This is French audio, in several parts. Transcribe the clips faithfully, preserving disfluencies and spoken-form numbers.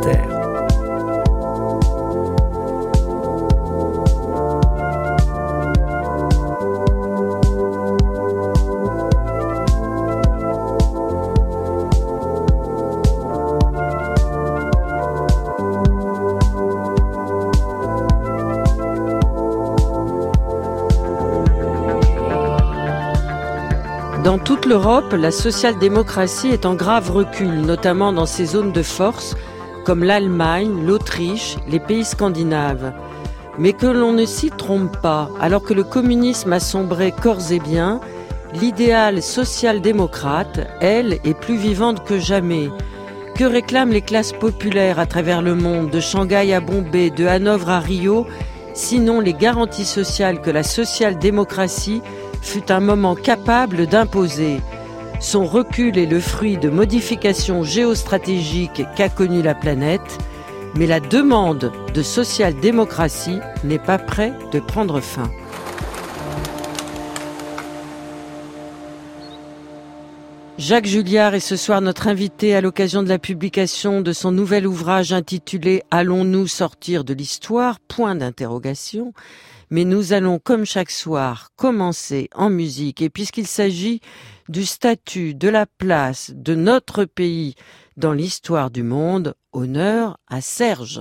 Inter. Dans toute l'Europe, la social-démocratie est en grave recul, notamment dans ses zones de force, comme l'Allemagne, l'Autriche, les pays scandinaves. Mais que l'on ne s'y trompe pas, alors que le communisme a sombré corps et biens, l'idéal social-démocrate, elle, est plus vivante que jamais. Que réclament les classes populaires à travers le monde, de Shanghai à Bombay, de Hanovre à Rio, sinon les garanties sociales que la social-démocratie fut un moment capable d'imposer. Son recul est le fruit de modifications géostratégiques qu'a connues la planète, mais la demande de social-démocratie n'est pas près de prendre fin. Jacques Julliard est ce soir notre invité à l'occasion de la publication de son nouvel ouvrage intitulé « Allons-nous sortir de l'histoire ?» Point d'interrogation. Mais nous allons, comme chaque soir, commencer en musique. Et puisqu'il s'agit du statut, de la place de notre pays dans l'histoire du monde, honneur à Serge.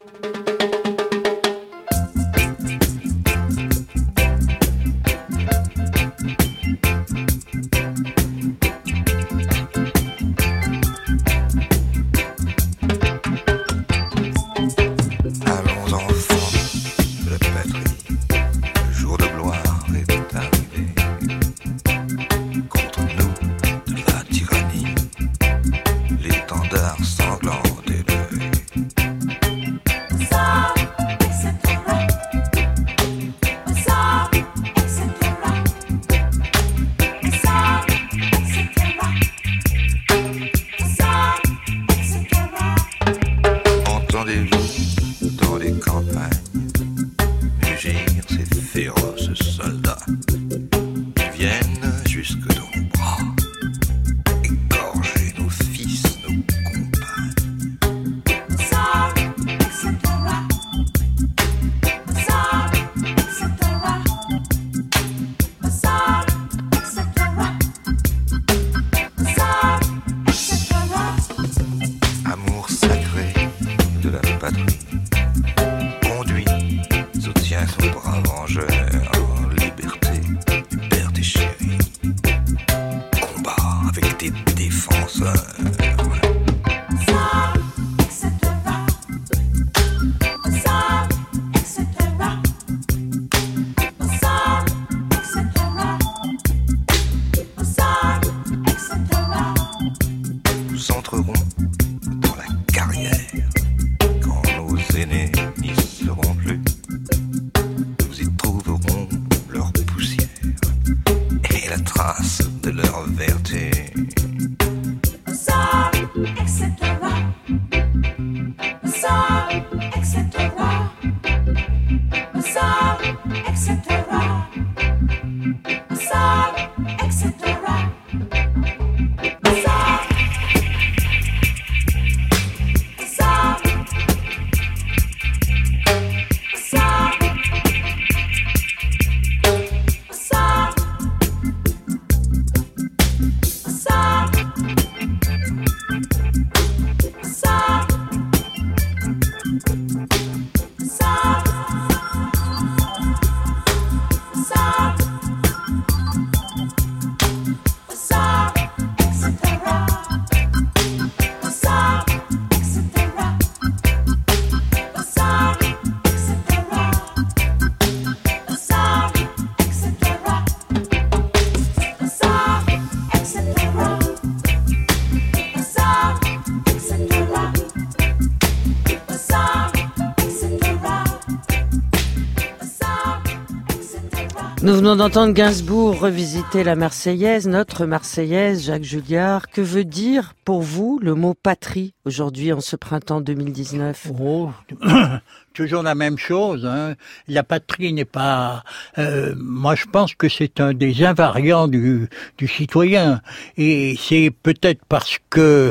Nous venons d'entendre Gainsbourg revisiter la Marseillaise, notre Marseillaise, Jacques Julliard. Que veut dire pour vous le mot patrie aujourd'hui en ce printemps deux mille dix-neuf ? Oh, toujours la même chose. Hein. La patrie n'est pas... Euh, moi, je pense que c'est un des invariants du, du citoyen. Et c'est peut-être parce que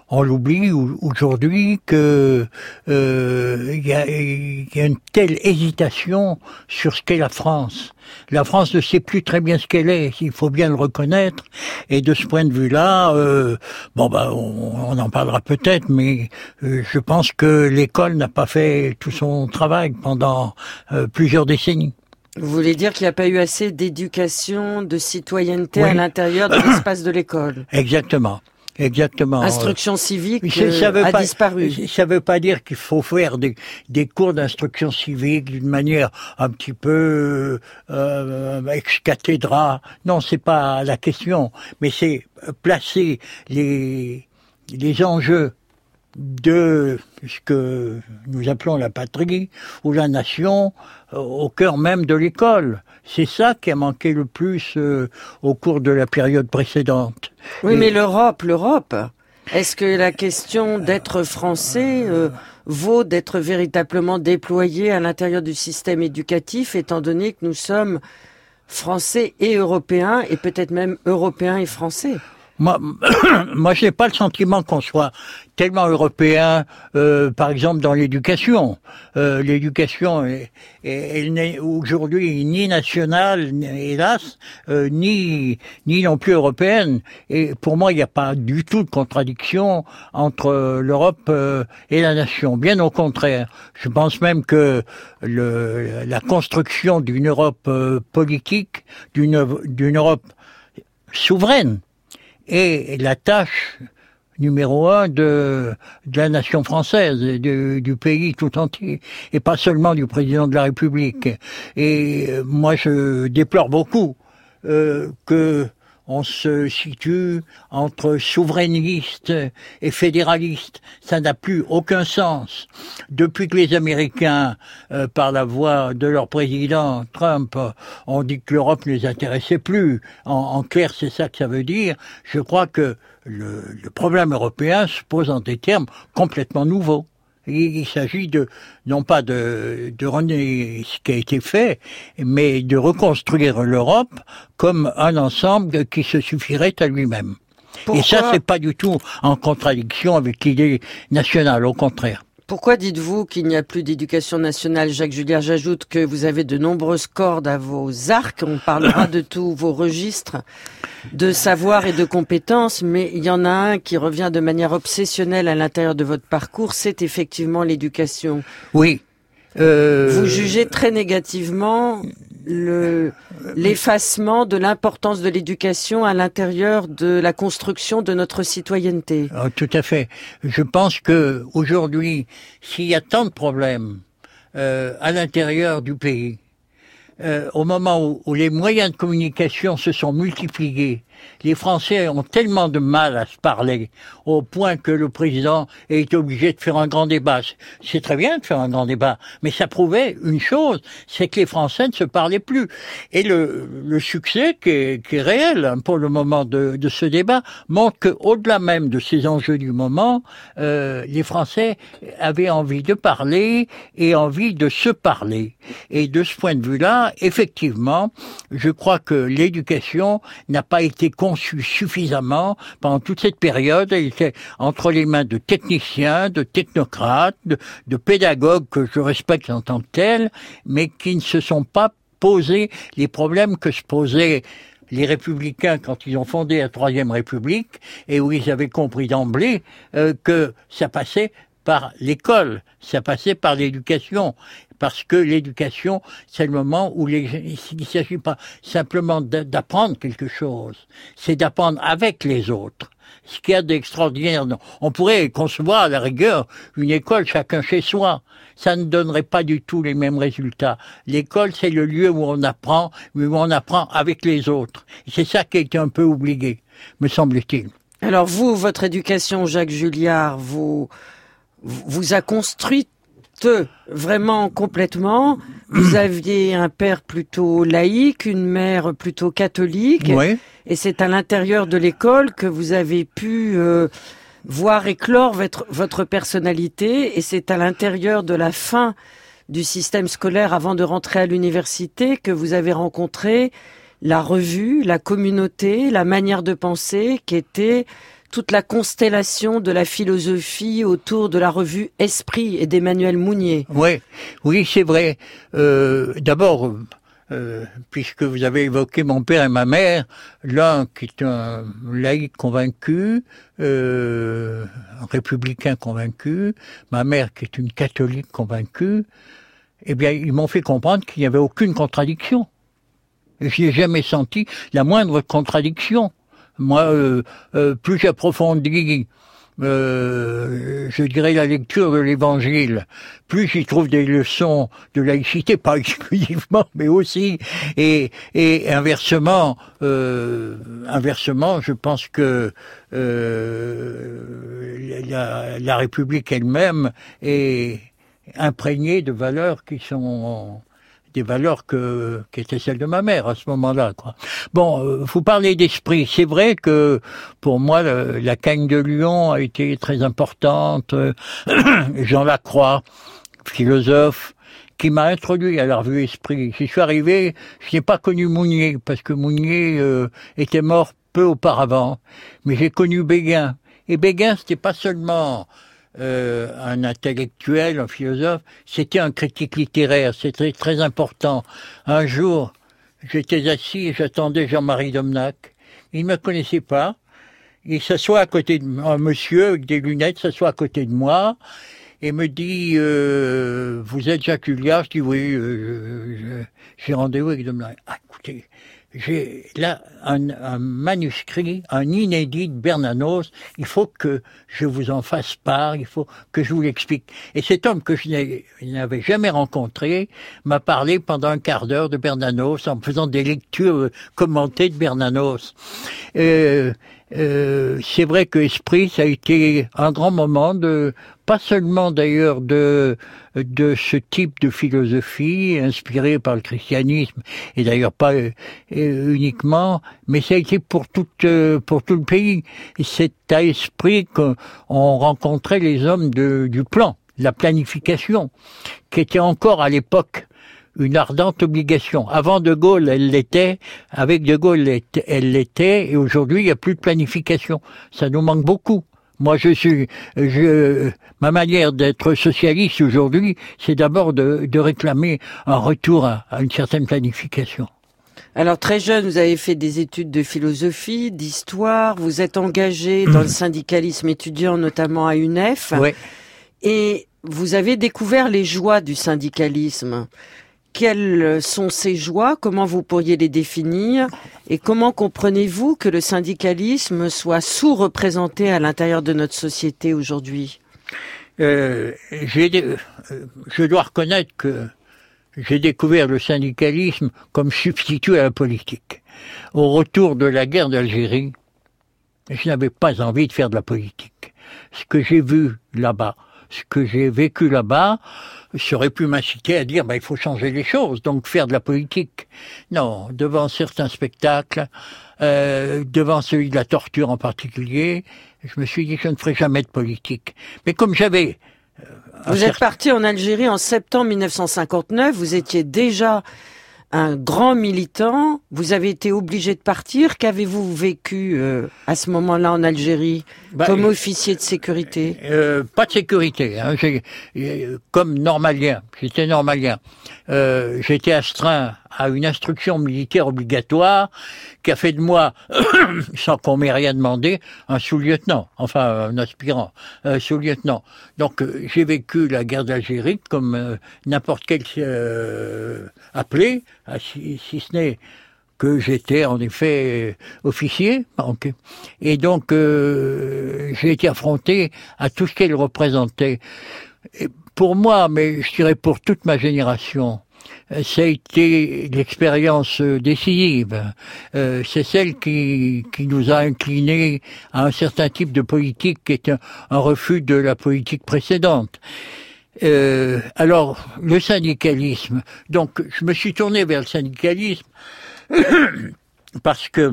on l'oublie aujourd'hui que euh, il y a, il y a une telle hésitation sur ce qu'est la France. La France ne sait plus très bien ce qu'elle est, il faut bien le reconnaître. Et de ce point de vue-là, euh, bon bah on, on en parlera peut-être, mais euh, je pense que l'école n'a pas fait tout son travail pendant euh, plusieurs décennies. Vous voulez dire qu'il n'y a pas eu assez d'éducation, de citoyenneté Oui. à l'intérieur de l'espace de l'école? Exactement. Exactement. Instruction civique ça, ça veut euh, a pas, disparu. Ça veut pas dire qu'il faut faire des, des cours d'instruction civique d'une manière un petit peu euh, ex cathedra. Non, c'est pas la question. Mais c'est placer les, les enjeux de ce que nous appelons la patrie ou la nation euh, au cœur même de l'école. C'est ça qui a manqué le plus euh, au cours de la période précédente. Oui, Et, mais l'Europe, l'Europe, est-ce que la question d'être français euh, vaut d'être véritablement déployée à l'intérieur du système éducatif, étant donné que nous sommes français et européens, et peut-être même européens et français? Moi, moi, je n'ai pas le sentiment qu'on soit tellement européen, euh, par exemple dans l'éducation. Euh, l'éducation, est, est, elle n'est aujourd'hui ni nationale, hélas, euh, ni ni non plus européenne. Et pour moi, il n'y a pas du tout de contradiction entre l'Europe euh, et la nation. Bien au contraire. Je pense même que le, la construction d'une Europe euh, politique, d'une d'une Europe souveraine, et la tâche numéro un de, de la nation française, de, du pays tout entier, et pas seulement du président de la République. Et moi, je déplore beaucoup euh, que on se situe entre souverainistes et fédéralistes. Ça n'a plus aucun sens. Depuis que les Américains, euh, par la voix de leur président Trump, ont dit que l'Europe ne les intéressait plus, en, en clair, c'est ça que ça veut dire, je crois que le, le problème européen se pose en des termes complètement nouveaux. Il, il s'agit de, non pas de, de renier ce qui a été fait, mais de reconstruire l'Europe comme un ensemble qui se suffirait à lui-même. Pourquoi? Et ça, c'est pas du tout en contradiction avec l'idée nationale, au contraire. Pourquoi dites-vous qu'il n'y a plus d'éducation nationale, Jacques Julliard? J'ajoute que vous avez de nombreuses cordes à vos arcs. On parlera de tous vos registres de savoir et de compétences, mais il y en a un qui revient de manière obsessionnelle à l'intérieur de votre parcours, c'est effectivement l'éducation. Oui. Euh... Vous jugez très négativement le, l'effacement de l'importance de l'éducation à l'intérieur de la construction de notre citoyenneté. Oh, tout à fait. Je pense que aujourd'hui, s'il y a tant de problèmes euh, à l'intérieur du pays, euh, au moment où, où les moyens de communication se sont multipliés, les Français ont tellement de mal à se parler, au point que le président est obligé de faire un grand débat. C'est très bien de faire un grand débat, mais ça prouvait une chose, c'est que les Français ne se parlaient plus. Et le, le succès qui est, qui est réel pour le moment de, de ce débat montre qu'au-delà même de ces enjeux du moment, euh, les Français avaient envie de parler et envie de se parler. Et de ce point de vue-là, effectivement, je crois que l'éducation n'a pas été conçue suffisamment pendant toute cette période. Elle était entre les mains de techniciens, de technocrates, de, de pédagogues que je respecte en tant que tels, mais qui ne se sont pas posé les problèmes que se posaient les Républicains quand ils ont fondé la Troisième République, et où ils avaient compris d'emblée euh, que ça passait par l'école, ça passait par l'éducation. Parce que l'éducation, c'est le moment où les, il ne s'agit pas simplement d'apprendre quelque chose, c'est d'apprendre avec les autres. Ce qu'il y a d'extraordinaire, on pourrait concevoir à la rigueur une école chacun chez soi. Ça ne donnerait pas du tout les mêmes résultats. L'école, c'est le lieu où on apprend, où on apprend avec les autres. Et c'est ça qui a été un peu oublié, me semble-t-il. Alors vous, votre éducation, Jacques Julliard, vous, vous a construite vraiment complètement. Vous aviez un père plutôt laïque, une mère plutôt catholique. Oui. Et c'est à l'intérieur de l'école que vous avez pu euh, voir éclore votre, votre personnalité. Et c'est à l'intérieur de la fin du système scolaire, avant de rentrer à l'université, que vous avez rencontré la revue, la communauté, la manière de penser qui était toute la constellation de la philosophie autour de la revue Esprit et d'Emmanuel Mounier. Oui, oui, c'est vrai. Euh, d'abord, euh, puisque vous avez évoqué mon père et ma mère, l'un qui est un laïc convaincu, euh, un républicain convaincu, ma mère qui est une catholique convaincue, eh bien, ils m'ont fait comprendre qu'il n'y avait aucune contradiction. Et je n'ai jamais senti la moindre contradiction. Moi, euh, euh, plus j'approfondis, euh, je dirais, la lecture de l'Évangile, plus j'y trouve des leçons de laïcité, pas exclusivement, mais aussi, et, et inversement, euh, inversement, je pense que euh, la, la République elle-même est imprégnée de valeurs qui sont des valeurs que, qui étaient celles de ma mère à ce moment-là, quoi. Bon, euh, vous parlez d'esprit. C'est vrai que, pour moi, le, la Cagne de Lyon a été très importante. Jean Lacroix, philosophe, qui m'a introduit à la revue Esprit. J'y suis arrivé, je n'ai pas connu Mounier, parce que Mounier euh, était mort peu auparavant. Mais j'ai connu Béguin. Et Béguin, c'était pas seulement Euh, un intellectuel, un philosophe, c'était un critique littéraire, c'était très important. Un jour, j'étais assis et j'attendais Jean-Marie Domnac. Il ne me connaissait pas. Il s'assoit à côté de moi, un monsieur avec des lunettes s'assoit à côté de moi et me dit euh, « Vous êtes Jacques Julliard ?» Je dis « Oui, euh, j'ai rendez-vous avec Domnac. » Ah, écoutez, j'ai là un, un manuscrit, un inédit de Bernanos. Il faut que je vous en fasse part, il faut que je vous l'explique. Et cet homme que je n'avais jamais rencontré m'a parlé pendant un quart d'heure de Bernanos en me faisant des lectures commentées de Bernanos. Euh, euh, c'est vrai que Esprit, ça a été un grand moment de, pas seulement d'ailleurs de, de ce type de philosophie inspirée par le christianisme, et d'ailleurs pas euh, uniquement, mais ça a été pour tout, euh, pour tout le pays. C'est à Esprit qu'on rencontrait les hommes de, du plan, la planification, qui était encore à l'époque une ardente obligation. Avant De Gaulle, elle l'était. Avec De Gaulle, elle l'était. Et aujourd'hui, il n'y a plus de planification. Ça nous manque beaucoup. Moi, je suis, je, ma manière d'être socialiste aujourd'hui, c'est d'abord de, de réclamer un retour à, à une certaine planification. Alors, très jeune, vous avez fait des études de philosophie, d'histoire. Vous êtes engagé dans le syndicalisme étudiant, notamment à U N E F. Ouais. Et vous avez découvert les joies du syndicalisme. Quelles sont ces joies? Comment vous pourriez les définir? Et comment comprenez-vous que le syndicalisme soit sous-représenté à l'intérieur de notre société aujourd'hui? euh, j'ai, Je dois reconnaître que j'ai découvert le syndicalisme comme substitut à la politique. Au retour de la guerre d'Algérie, je n'avais pas envie de faire de la politique. Ce que j'ai vu là-bas, ce que j'ai vécu là-bas, j'aurais pu m'inciter à dire bah, il faut changer les choses, donc faire de la politique. Non, devant certains spectacles, euh, devant celui de la torture en particulier, je me suis dit que je ne ferai jamais de politique. Mais comme j'avais... Euh, vous êtes certain... parti en Algérie en septembre mille neuf cent cinquante-neuf, vous étiez déjà un grand militant, vous avez été obligé de partir. Qu'avez-vous vécu euh, à ce moment-là en Algérie, bah, comme officier de sécurité? euh, Pas de sécurité, hein. J'ai, comme normalien, j'étais normalien. Euh, j'étais astreint à une instruction militaire obligatoire qui a fait de moi, sans qu'on m'ait rien demandé, un sous-lieutenant, enfin un aspirant, un sous-lieutenant. Donc euh, j'ai vécu la guerre d'Algérie comme euh, n'importe quel euh, appelé, si, si ce n'est que j'étais en effet officier. Okay. Et donc euh, j'ai été affronté à tout ce qu'elle représentait. Et pour moi, mais je dirais pour toute ma génération, ça a été l'expérience décisive. Euh, c'est celle qui, qui nous a inclinés à un certain type de politique qui est un, un refus de la politique précédente. Euh, alors, le syndicalisme. Donc, je me suis tourné vers le syndicalisme parce que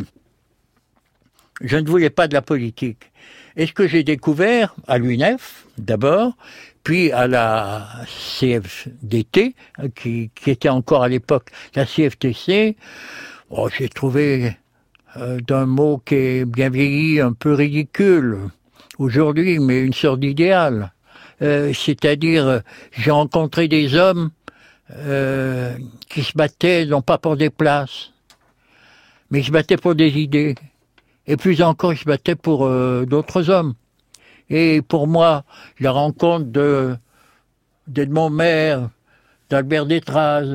je ne voulais pas de la politique. Et ce que j'ai découvert à l'U N E F, d'abord, puis à la C F D T, qui, qui était encore à l'époque la C F T C, oh, j'ai trouvé euh, d'un mot qui est bien vieilli, un peu ridicule aujourd'hui, mais une sorte d'idéal. Euh, c'est-à-dire, j'ai rencontré des hommes euh, qui se battaient, non pas pour des places, mais ils se battaient pour des idées. Et plus encore, ils se battaient pour euh, d'autres hommes. Et pour moi, la rencontre de d'Edmond Maire, d'Albert Détraz,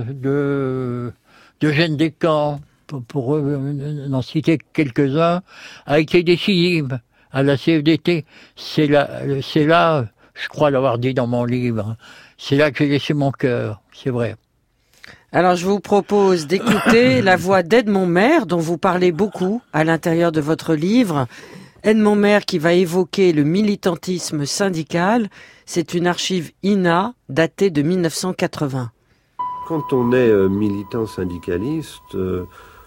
de d'Eugène Descamps, pour, pour euh, en citer quelques-uns, a été décisive à la C F D T. C'est là, c'est là, je crois l'avoir dit dans mon livre, c'est là que j'ai laissé mon cœur, c'est vrai. Alors je vous propose d'écouter la voix d'Edmond Maire, dont vous parlez beaucoup à l'intérieur de votre livre. Edmond Maire qui va évoquer le militantisme syndical. C'est une archive I N A datée de mille neuf cent quatre-vingts. Quand on est euh, militant syndicaliste, euh,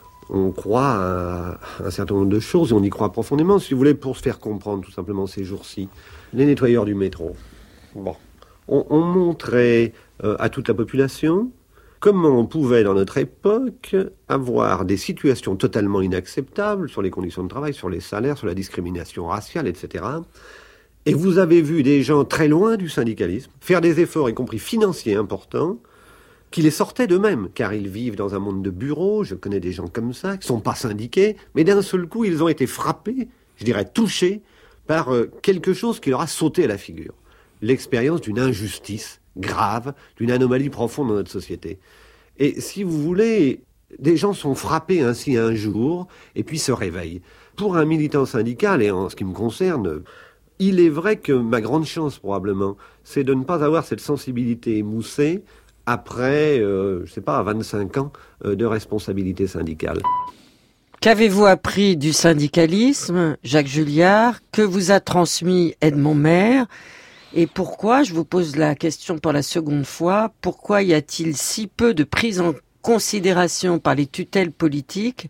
on croit à un certain nombre de choses et on y croit profondément, si vous voulez, pour se faire comprendre tout simplement ces jours-ci. Les nettoyeurs du métro. Bon. On, on montrait euh, à toute la population comment on pouvait, dans notre époque, avoir des situations totalement inacceptables sur les conditions de travail, sur les salaires, sur la discrimination raciale, et cetera. Et vous avez vu des gens très loin du syndicalisme faire des efforts, y compris financiers importants, qui les sortaient d'eux-mêmes, car ils vivent dans un monde de bureaux, je connais des gens comme ça, qui ne sont pas syndiqués, mais d'un seul coup, ils ont été frappés, je dirais touchés, par euh, quelque chose qui leur a sauté à la figure. L'expérience d'une injustice grave, d'une anomalie profonde dans notre société. Et si vous voulez, des gens sont frappés ainsi un jour, et puis se réveillent. Pour un militant syndical, et en ce qui me concerne, il est vrai que ma grande chance, probablement, c'est de ne pas avoir cette sensibilité émoussée après, euh, je sais pas, vingt-cinq ans euh, de responsabilité syndicale. Qu'avez-vous appris du syndicalisme, Jacques Julliard? Que vous a transmis Edmond Maire? Et pourquoi, je vous pose la question pour la seconde fois, pourquoi y a-t-il si peu de prise en considération par les tutelles politiques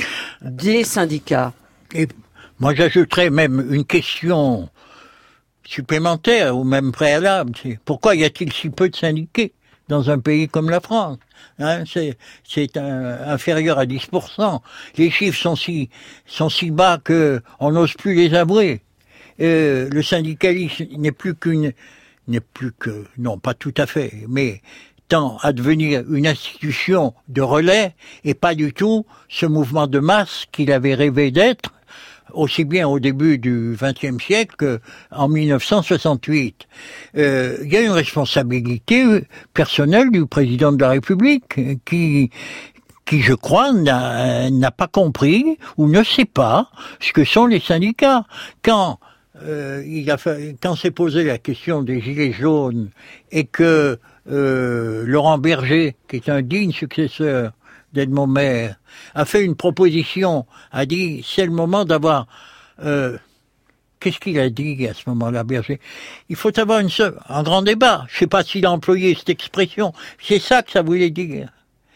des syndicats? Et moi, j'ajouterais même une question supplémentaire ou même préalable. C'est pourquoi y a-t-il si peu de syndiqués dans un pays comme la France? Hein, c'est c'est un, inférieur à dix pour cent. Les chiffres sont si sont si bas que on n'ose plus les avouer. Euh, le syndicalisme n'est plus qu'une, n'est plus que, non, pas tout à fait, mais tend à devenir une institution de relais et pas du tout ce mouvement de masse qu'il avait rêvé d'être, aussi bien au début du vingtième siècle qu'en mille neuf cent soixante-huit. Euh, il y a une responsabilité personnelle du président de la République qui, qui, je crois, n'a, n'a pas compris ou ne sait pas ce que sont les syndicats. Quand Euh, il a fait, quand s'est posé la question des gilets jaunes et que euh, Laurent Berger, qui est un digne successeur d'Edmond Maire, a fait une proposition, a dit c'est le moment d'avoir... Euh, qu'est-ce qu'il a dit à ce moment-là, Berger? Il faut avoir une seule, un grand débat. Je ne sais pas s'il a employé cette expression. C'est ça que ça voulait dire.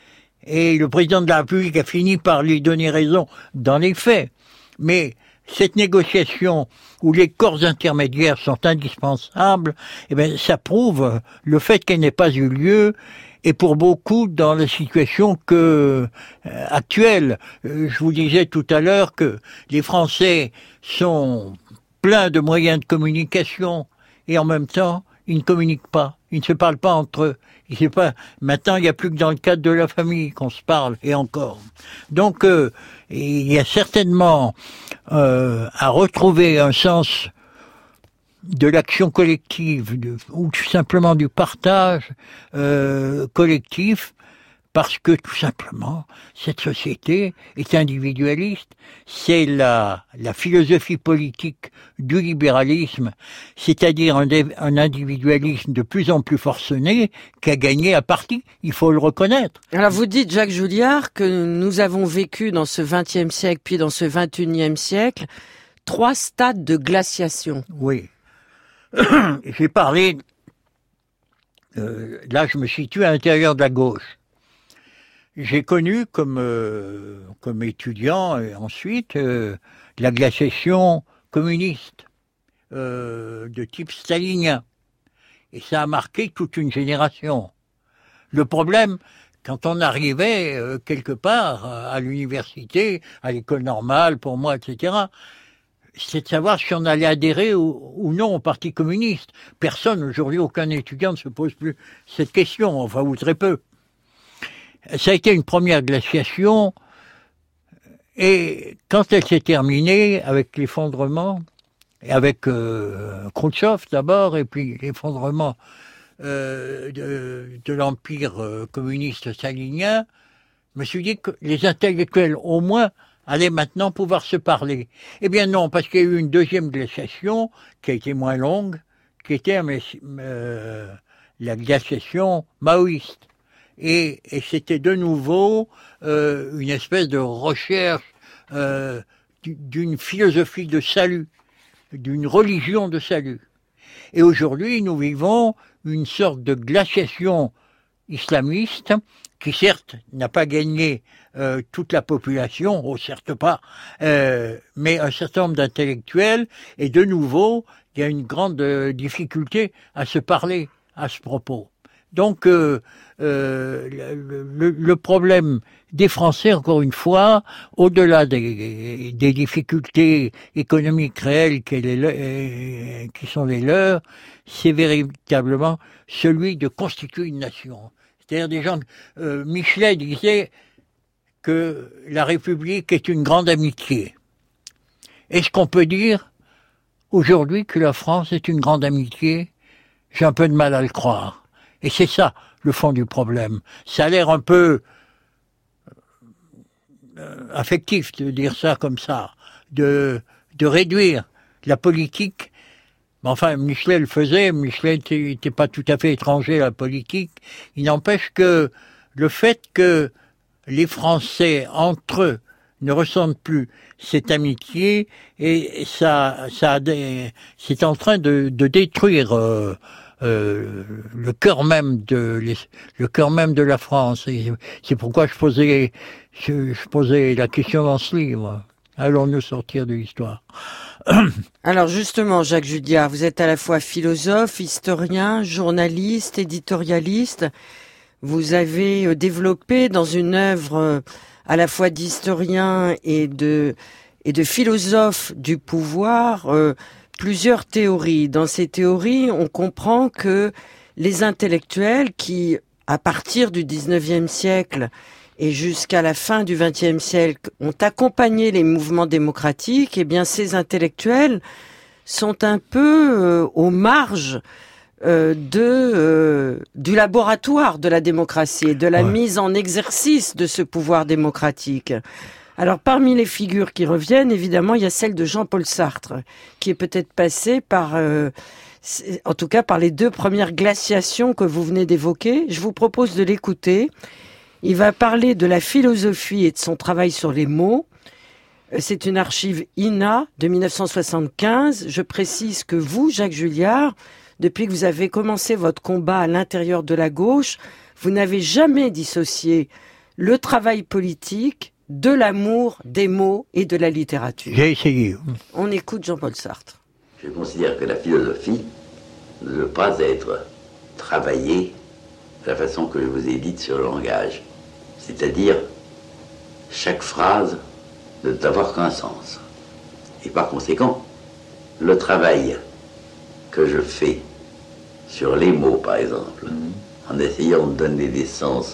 Et le président de la République a fini par lui donner raison dans les faits. Mais cette négociation où les corps intermédiaires sont indispensables, eh bien, ça prouve le fait qu'elle n'ait pas eu lieu, et pour beaucoup dans la situation que euh, actuelle. Euh, je vous disais tout à l'heure que les Français sont pleins de moyens de communication, et en même temps, ils ne communiquent pas. Ils ne se parlent pas entre eux. Il sait pas. Maintenant, il n'y a plus que dans le cadre de la famille qu'on se parle, et encore. Donc, euh, il y a certainement euh, à retrouver un sens de l'action collective, de, ou tout simplement du partage euh, collectif, parce que tout simplement, cette société est individualiste. C'est la, la philosophie politique du libéralisme, c'est-à-dire un, un individualisme de plus en plus forcené qui a gagné à partie, il faut le reconnaître. Alors vous dites, Jacques Julliard, que nous avons vécu dans ce vingtième siècle, puis dans ce vingt et unième siècle, trois stades de glaciation. Oui. J'ai parlé, euh, là je me situe à l'intérieur de la gauche. J'ai connu comme euh, comme étudiant et ensuite euh, la glaciation communiste euh, de type stalinien, et ça a marqué toute une génération. Le problème, quand on arrivait euh, quelque part à l'université, à l'école normale pour moi, et cetera, c'est de savoir si on allait adhérer ou, ou non au Parti communiste. Personne aujourd'hui, aucun étudiant ne se pose plus cette question, enfin ou très peu. Ça a été une première glaciation, et quand elle s'est terminée avec l'effondrement, et avec euh, Khrouchtchev d'abord, et puis l'effondrement euh, de, de l'empire euh, communiste stalinien, je me suis dit que les intellectuels, au moins, allaient maintenant pouvoir se parler. Eh bien non, parce qu'il y a eu une deuxième glaciation, qui a été moins longue, qui était euh, la glaciation maoïste. Et, et c'était de nouveau euh, une espèce de recherche euh, d'une philosophie de salut, d'une religion de salut. Et aujourd'hui, nous vivons une sorte de glaciation islamiste qui, certes, n'a pas gagné euh, toute la population, oh, certes pas, euh, mais un certain nombre d'intellectuels, et de nouveau, il y a une grande euh, difficulté à se parler à ce propos. Donc, euh, euh, le, le, le problème des Français, encore une fois, au-delà des, des difficultés économiques réelles qui, les, qui sont les leurs, c'est véritablement celui de constituer une nation. C'est-à-dire des gens... Euh, Michelet disait que la République est une grande amitié. Est-ce qu'on peut dire aujourd'hui que la France est une grande amitié? J'ai un peu de mal à le croire. Et c'est ça, le fond du problème. Ça a l'air un peu euh, affectif de dire ça comme ça, de, de réduire la politique. Mais enfin, Michelet le faisait, Michelet n'était pas tout à fait étranger à la politique. Il n'empêche que le fait que les Français, entre eux, ne ressentent plus cette amitié, et ça, ça a des, c'est en train de, de détruire euh, euh, le cœur même de les, le cœur même de la France. Et c'est pourquoi je posais, je, je posais la question dans ce livre. Allons-nous sortir de l'histoire? Alors justement, Jacques Julliard, vous êtes à la fois philosophe, historien, journaliste, éditorialiste. Vous avez développé dans une œuvre à la fois d'historien et de, et de philosophe du pouvoir euh, plusieurs théories. Dans ces théories, on comprend que les intellectuels qui, à partir du dix-neuvième siècle et jusqu'à la fin du vingtième siècle, ont accompagné les mouvements démocratiques, eh bien ces intellectuels sont un peu euh, aux marges euh, de euh, du laboratoire de la démocratie, de la ouais. mise en exercice de ce pouvoir démocratique. Alors parmi les figures qui reviennent, évidemment, il y a celle de Jean-Paul Sartre, qui est peut-être passé par... Euh, en tout cas par les deux premières glaciations que vous venez d'évoquer. Je vous propose de l'écouter. Il va parler de la philosophie et de son travail sur les mots. C'est une archive I N A de mille neuf cent soixante-quinze. Je précise que vous, Jacques Julliard, depuis que vous avez commencé votre combat à l'intérieur de la gauche, vous n'avez jamais dissocié le travail politique de l'amour des mots et de la littérature. J'ai essayé. On écoute Jean-Paul Sartre. Je considère que la philosophie ne doit pas être travaillée de la façon que je vous ai dite sur le langage. C'est-à-dire, chaque phrase ne doit avoir qu'un sens. Et par conséquent, le travail que je fais sur les mots, par exemple, mmh. en essayant de donner des sens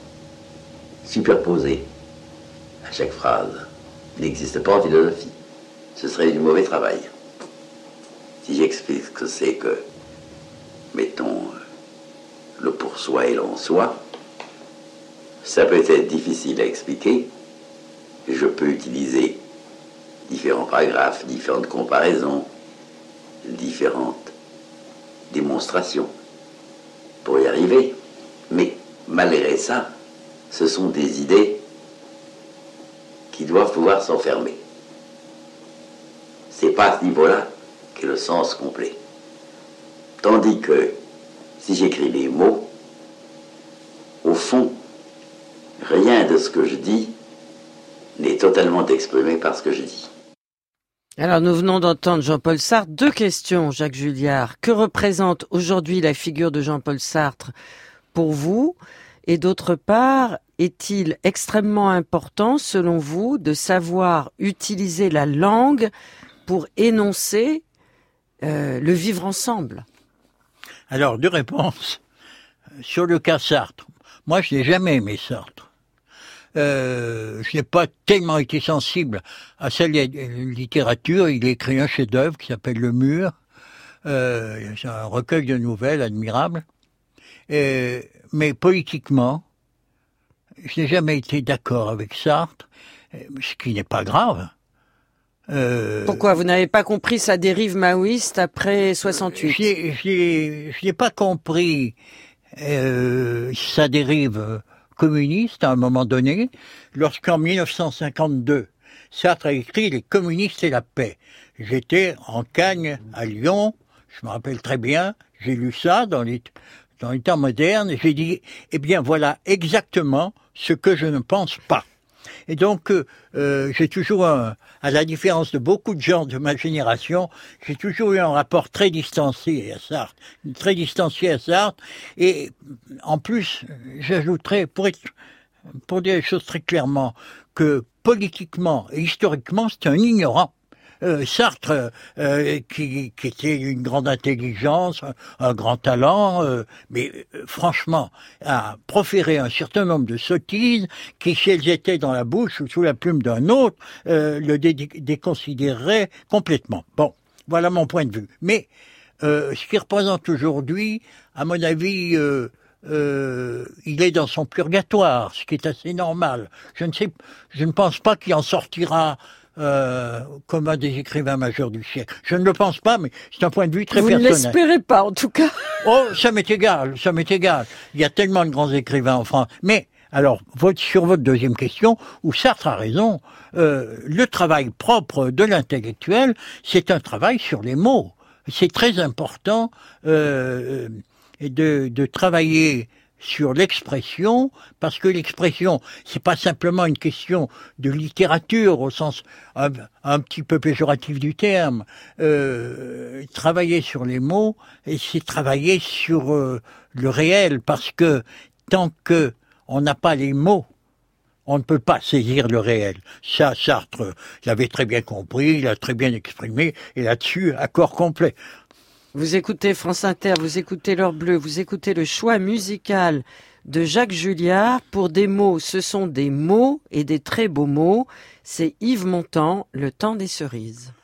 superposés à chaque phrase, n'existe pas en philosophie. Ce serait du mauvais travail. Si j'explique ce que c'est que, mettons, le pour soi et l'en soi, ça peut être difficile à expliquer. Je peux utiliser différents paragraphes, différentes comparaisons, différentes démonstrations pour y arriver. Mais malgré ça, ce sont des idées qui doivent pouvoir s'enfermer. C'est pas à ce niveau-là qu'est le sens complet. Tandis que si j'écris les mots, au fond, rien de ce que je dis n'est totalement exprimé par ce que je dis. Alors nous venons d'entendre Jean-Paul Sartre. Deux questions, Jacques Julliard. Que représente aujourd'hui la figure de Jean-Paul Sartre pour vous? Et d'autre part, est-il extrêmement important, selon vous, de savoir utiliser la langue pour énoncer euh, le vivre ensemble? Alors, deux réponses. Sur le cas Sartre, moi je n'ai jamais aimé Sartre. Euh, je n'ai pas tellement été sensible à sa littérature. Il a écrit un chef-d'œuvre qui s'appelle Le Mur. Euh, c'est un recueil de nouvelles admirable. Et, mais politiquement, je n'ai jamais été d'accord avec Sartre, ce qui n'est pas grave. Euh, Pourquoi? Vous n'avez pas compris sa dérive maoïste après soixante-huit? Je n'ai pas compris euh, sa dérive communiste à un moment donné, lorsqu'en mille neuf cent cinquante-deux, Sartre a écrit « Les communistes et la paix ». J'étais en Cagne, à Lyon, je me rappelle très bien, j'ai lu ça dans les, dans les temps modernes, et j'ai dit « Eh bien voilà exactement ce que je ne pense pas ». Et donc, euh, j'ai toujours, un, à la différence de beaucoup de gens de ma génération, j'ai toujours eu un rapport très distancié à Sartre, très distancié à Sartre. Et en plus, j'ajouterais, pour être, pour dire les choses très clairement, que politiquement et historiquement, c'est un ignorant. Euh, Sartre, euh, qui, qui était une grande intelligence, un, un grand talent, euh, mais euh, franchement, a proféré un certain nombre de sottises qui, si elles étaient dans la bouche ou sous la plume d'un autre, euh, le dé déconsidéreraient complètement. Bon, voilà mon point de vue. Mais euh, ce qu'il représente aujourd'hui, à mon avis, euh, euh, il est dans son purgatoire, ce qui est assez normal. Je ne sais, je ne pense pas qu'il en sortira Euh, comme un des écrivains majeurs du siècle. Je ne le pense pas, mais c'est un point de vue très Vous personnel. Vous ne l'espérez pas, en tout cas. Oh, ça m'est égal, ça m'est égal. Il y a tellement de grands écrivains en France. Mais, alors, votre, sur votre deuxième question, où Sartre a raison, euh, le travail propre de l'intellectuel, c'est un travail sur les mots. C'est très important euh, de, de travailler sur l'expression, parce que l'expression, c'est pas simplement une question de littérature au sens un, un petit peu péjoratif du terme. Euh, travailler sur les mots, et c'est travailler sur euh, le réel, parce que tant que on n'a pas les mots, on ne peut pas saisir le réel. Ça, Sartre l'avait très bien compris, il l'a très bien exprimé, et là-dessus, accord complet. Vous écoutez France Inter, vous écoutez L'Heure Bleue, vous écoutez le choix musical de Jacques Julliard. Pour des mots, ce sont des mots et des très beaux mots. C'est Yves Montand, Le temps des cerises.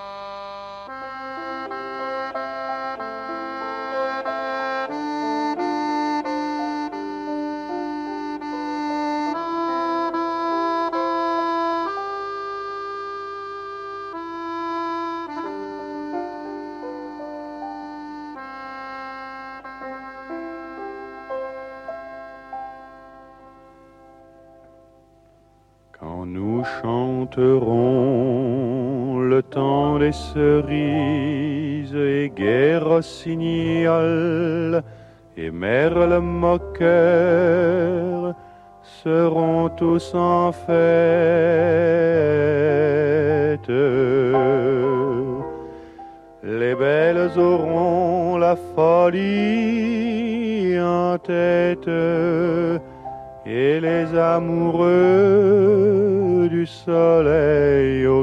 Nous chanterons le temps des cerises et gai rossignol et merle moqueur seront tous en fête. Les belles auront la folie en tête et les amoureux du soleil au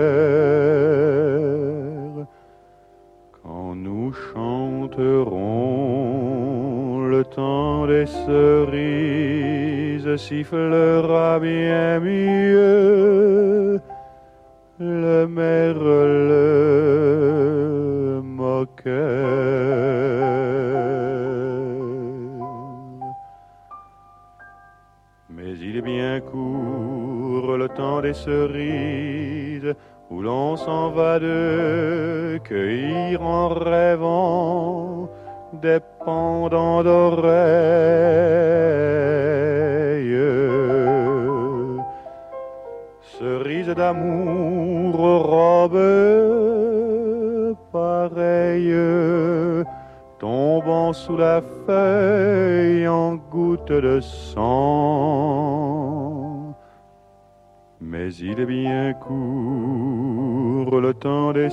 cœur. Quand nous chanterons le temps des cerises, sifflera bien mieux le merle moqueur. Mais il est bien court le temps des cerises où l'on s'en va de cueillir en rêvant des pendants d'oreilles. Cerises d'amour, robes pareilles, tombant sous la feuille en gouttes de sang. Mais il est bien court le temps des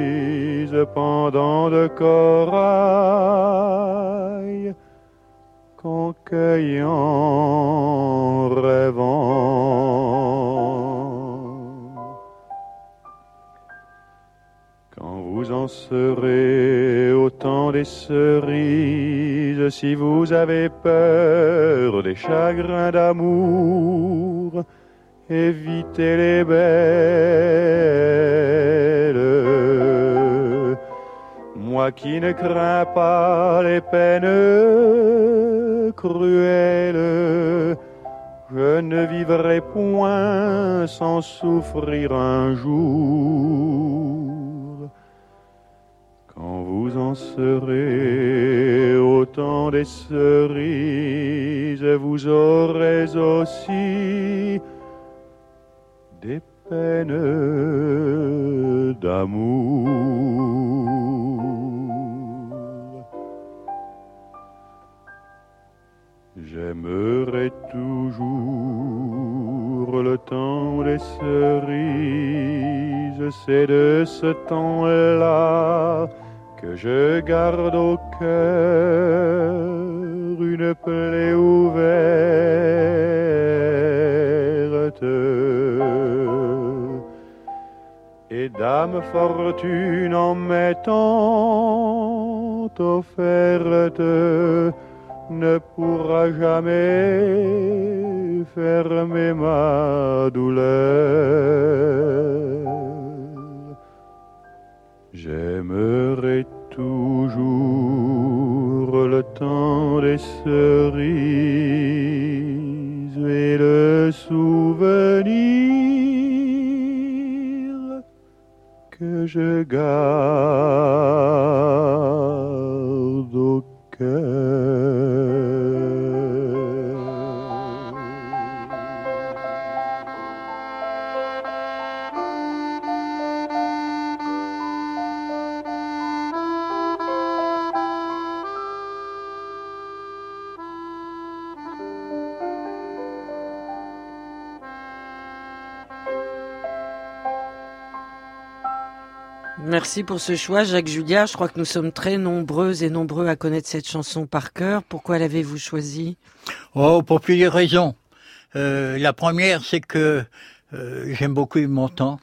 cerises, pendant de corail, qu'en cueillant, rêvant. Quand vous en serez au temps des cerises, si vous avez peur des chagrins d'amour, évitez les belles. Moi qui ne crains pas les peines cruelles, je ne vivrai point sans souffrir un jour. Quand vous en serez au temps des cerises, vous aurez aussi des peines d'amour. J'aimerai toujours le temps des cerises, c'est de ce temps-là que je garde au cœur une plaie ouverte. Et Dame Fortune en m'étant offerte ne pourra jamais fermer ma douleur. J'aimerai toujours le temps des cerises et le souvenir que je garde au cœur. Merci pour ce choix, Jacques Julliard. Je crois que nous sommes très nombreuses et nombreux à connaître cette chanson par cœur. Pourquoi l'avez-vous choisie ? Oh, pour plusieurs raisons. Euh, la première, c'est que euh, j'aime beaucoup Yves Montand.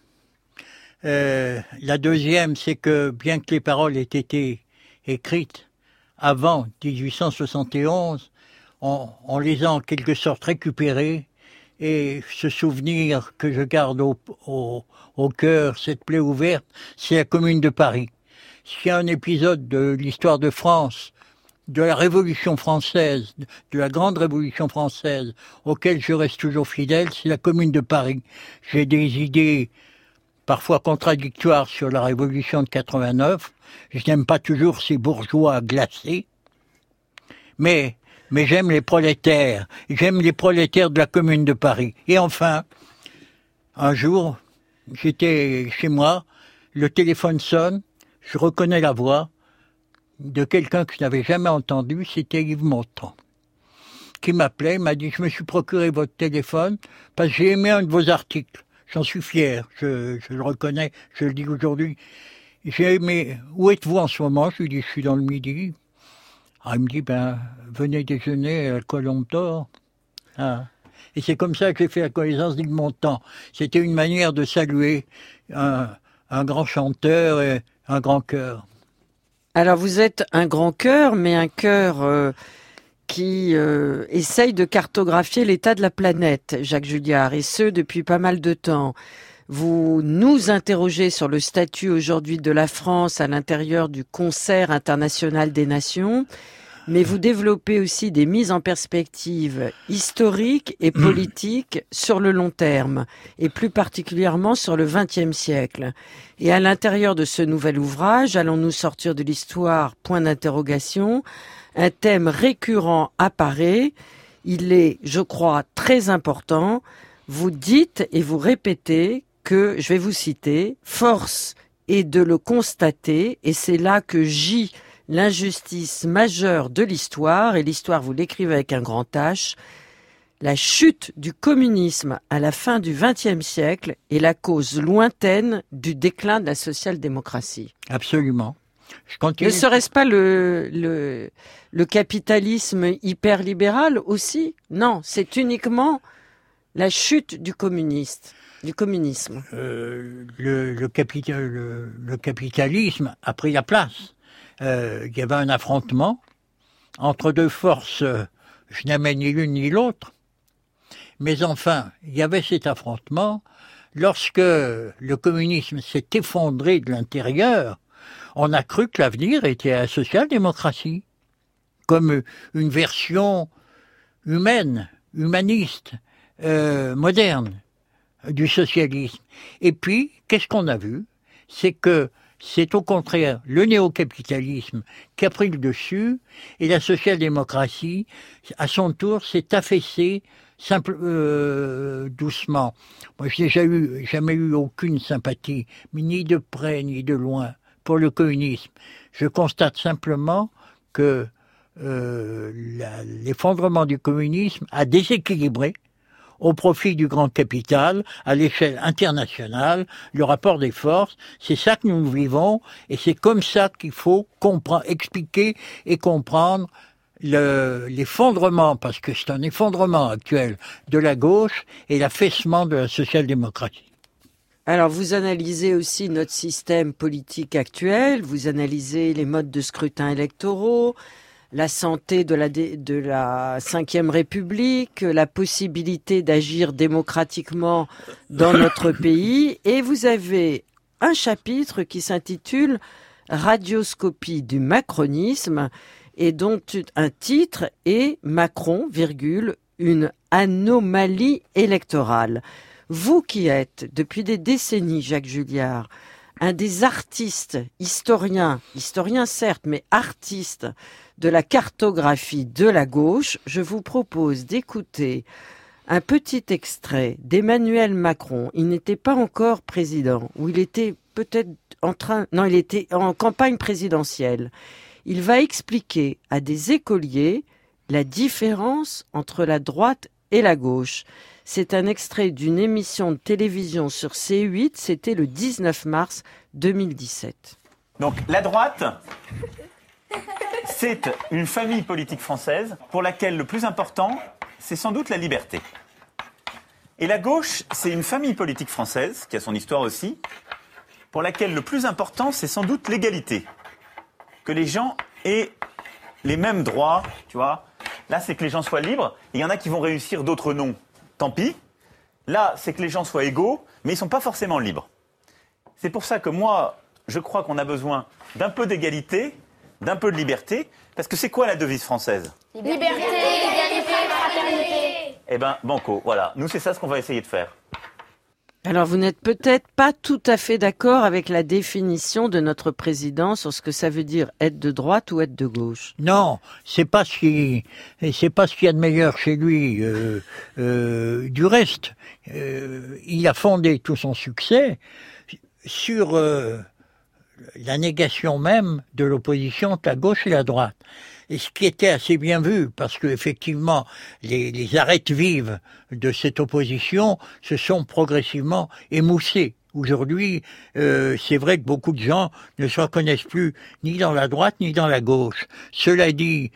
Euh, la deuxième, c'est que bien que les paroles aient été écrites avant dix-huit cent soixante et onze, on, on les a en quelque sorte récupérées. Et ce souvenir que je garde au, au, au cœur, cette plaie ouverte, c'est la Commune de Paris. S'il y a un épisode de l'histoire de France, de la Révolution française, de la grande Révolution française, auquel je reste toujours fidèle, c'est la Commune de Paris. J'ai des idées parfois contradictoires sur la Révolution de quatre-vingt-neuf. Je n'aime pas toujours ces bourgeois glacés. Mais... Mais j'aime les prolétaires, j'aime les prolétaires de la Commune de Paris. Et enfin, un jour, j'étais chez moi, le téléphone sonne, je reconnais la voix de quelqu'un que je n'avais jamais entendu, c'était Yves Montand, qui m'appelait, m'a dit « Je me suis procuré votre téléphone parce que j'ai aimé un de vos articles. J'en suis fier, je, je le reconnais, je le dis aujourd'hui. J'ai aimé, où êtes-vous en ce moment ?» Je lui dis « Je suis dans le Midi. » Ah, il me dit, ben, venez déjeuner à la Colombe d'Or. Ah. Et c'est comme ça que j'ai fait la connaissance d'Yves Montand. C'était une manière de saluer un, un grand chanteur et un grand cœur. Alors vous êtes un grand cœur, mais un cœur euh, qui euh, essaye de cartographier l'état de la planète, Jacques Julliard, et ce depuis pas mal de temps. Vous nous interrogez sur le statut aujourd'hui de la France à l'intérieur du concert international des nations, mais vous développez aussi des mises en perspective historiques et politiques sur le long terme, et plus particulièrement sur le vingtième siècle. Et à l'intérieur de ce nouvel ouvrage, allons-nous sortir de l'histoire, point d'interrogation, un thème récurrent apparaît, il est, je crois, très important. Vous dites et vous répétez que, je vais vous citer, force est de le constater, et c'est là que gît l'injustice majeure de l'histoire, et l'histoire vous l'écrivez avec un grand H, la chute du communisme à la fin du vingtième siècle est la cause lointaine du déclin de la social-démocratie. Absolument. Je continue. Ne serait-ce pas le, le, le capitalisme hyper-libéral aussi? Non, c'est uniquement la chute du communiste, du communisme. Euh, le, le, capital, le, le capitalisme a pris la place. Euh, il y avait un affrontement entre deux forces, euh, je n'aimais ni l'une ni l'autre. Mais enfin, il y avait cet affrontement. Lorsque le communisme s'est effondré de l'intérieur, on a cru que l'avenir était à la social-démocratie, comme une version humaine, humaniste, euh, moderne du socialisme. Et puis, qu'est-ce qu'on a vu? C'est que c'est au contraire le néo-capitalisme qui a pris le dessus, et la social-démocratie, à son tour, s'est affaissée simple, euh, doucement. Moi, je n'ai jamais eu, jamais eu aucune sympathie, ni de près ni de loin, pour le communisme. Je constate simplement que euh, la, l'effondrement du communisme a déséquilibré, au profit du grand capital, à l'échelle internationale, le rapport des forces. C'est ça que nous vivons, et c'est comme ça qu'il faut comprendre, expliquer et comprendre le, l'effondrement, parce que c'est un effondrement actuel de la gauche et l'affaissement de la social-démocratie. Alors, vous analysez aussi notre système politique actuel, vous analysez les modes de scrutin électoraux, la santé de la, de la cinquième République, la possibilité d'agir démocratiquement dans notre pays, et vous avez un chapitre qui s'intitule « Radioscopie du macronisme », et dont un titre est « Macron, virgule, une anomalie électorale ». Vous qui êtes, depuis des décennies, Jacques Julliard, un des artistes, historiens, historiens certes, mais artistes de la cartographie de la gauche, je vous propose d'écouter un petit extrait d'Emmanuel Macron. Il n'était pas encore président, ou il était peut-être en train, non, il était en campagne présidentielle. Il va expliquer à des écoliers la différence entre la droite et la gauche. C'est un extrait d'une émission de télévision sur C huit, c'était le dix-neuf mars deux mille dix-sept. Donc la droite, c'est une famille politique française pour laquelle le plus important, c'est sans doute la liberté. Et la gauche, c'est une famille politique française, qui a son histoire aussi, pour laquelle le plus important, c'est sans doute l'égalité. Que les gens aient les mêmes droits, tu vois. Là, c'est que les gens soient libres. Il y en a qui vont réussir, d'autres non. Tant pis. Là, c'est que les gens soient égaux, mais ils ne sont pas forcément libres. C'est pour ça que moi, je crois qu'on a besoin d'un peu d'égalité, d'un peu de liberté, parce que c'est quoi la devise française ? Liberté, égalité, fraternité. Eh ben, banco, voilà. Nous, c'est ça ce qu'on va essayer de faire. Alors, vous n'êtes peut-être pas tout à fait d'accord avec la définition de notre président sur ce que ça veut dire être de droite ou être de gauche. Non, c'est pas ce qui, c'est pas ce qu'il y a de meilleur chez lui. Euh, euh, du reste, euh, il a fondé tout son succès sur euh, la négation même de l'opposition entre la gauche et la droite. Et ce qui était assez bien vu, parce que effectivement, les, les arêtes vives de cette opposition se sont progressivement émoussées. Aujourd'hui, euh, c'est vrai que beaucoup de gens ne se reconnaissent plus ni dans la droite ni dans la gauche. Cela dit,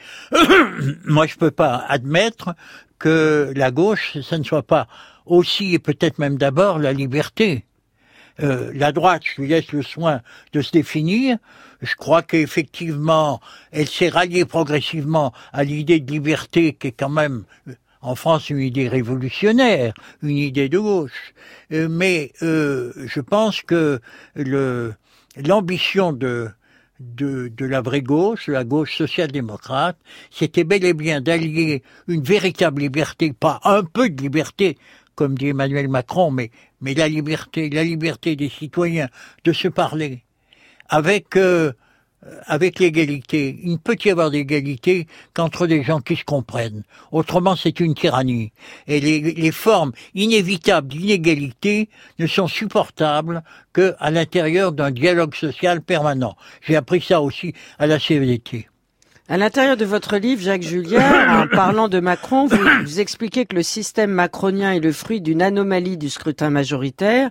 moi je peux pas admettre que la gauche, ça ne soit pas aussi et peut-être même d'abord la liberté. Euh, la droite, je lui laisse le soin de se définir. Je crois qu'effectivement, elle s'est ralliée progressivement à l'idée de liberté qui est quand même, en France, une idée révolutionnaire, une idée de gauche. Euh, mais euh, je pense que le, l'ambition de, de, de la vraie gauche, la gauche social-démocrate, c'était bel et bien d'allier une véritable liberté, pas un peu de liberté, comme dit Emmanuel Macron, mais, mais la liberté, la liberté des citoyens de se parler, avec, euh, avec l'égalité. Il ne peut y avoir d'égalité qu'entre des gens qui se comprennent. Autrement, c'est une tyrannie. Et les, les formes inévitables d'inégalité ne sont supportables qu'à l'intérieur d'un dialogue social permanent. J'ai appris ça aussi à la C V T. À l'intérieur de votre livre, Jacques Julliard, en parlant de Macron, vous, vous expliquez que le système macronien est le fruit d'une anomalie du scrutin majoritaire,